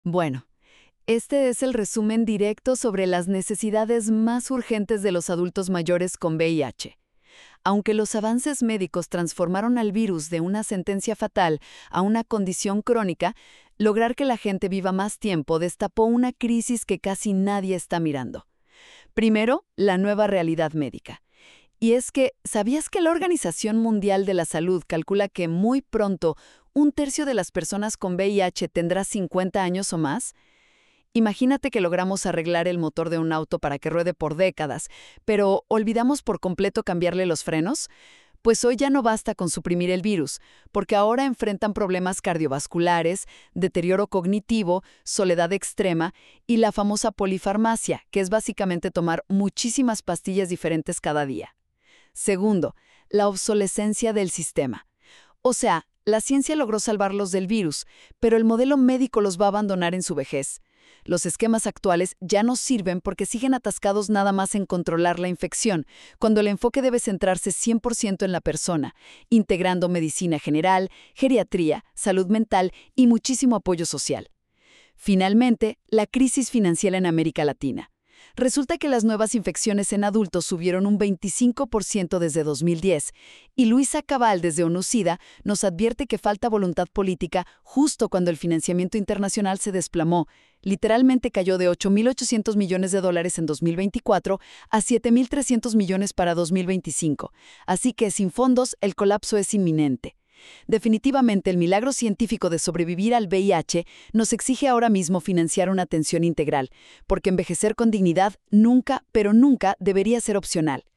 Bueno, este es el resumen directo sobre las necesidades más urgentes de los adultos mayores con VIH. Aunque los avances médicos transformaron al virus de una sentencia fatal a una condición crónica, lograr que la gente viva más tiempo destapó una crisis que casi nadie está mirando. Primero, la nueva realidad médica. Y es que, ¿sabías que la Organización Mundial de la Salud calcula que muy pronto un tercio de las personas con VIH tendrá 50 años o más? Imagínate que logramos arreglar el motor de un auto para que ruede por décadas, pero ¿olvidamos por completo cambiarle los frenos? Pues hoy ya no basta con suprimir el virus, porque ahora enfrentan problemas cardiovasculares, deterioro cognitivo, soledad extrema y la famosa polifarmacia, que es básicamente tomar muchísimas pastillas diferentes cada día. Segundo, la obsolescencia del sistema. O sea, la ciencia logró salvarlos del virus, pero el modelo médico los va a abandonar en su vejez. Los esquemas actuales ya no sirven porque siguen atascados nada más en controlar la infección, cuando el enfoque debe centrarse 100% en la persona, integrando medicina general, geriatría, salud mental y muchísimo apoyo social. Finalmente, la crisis financiera en América Latina. Resulta que las nuevas infecciones en adultos subieron un 25% desde 2010, y Luisa Cabal desde ONU-SIDA nos advierte que falta voluntad política justo cuando el financiamiento internacional se desplomó. Literalmente cayó de $8.800 millones en 2024 a $7.300 millones para 2025. Así que sin fondos, el colapso es inminente. Definitivamente, el milagro científico de sobrevivir al VIH nos exige ahora mismo financiar una atención integral, porque envejecer con dignidad nunca, pero nunca debería ser opcional.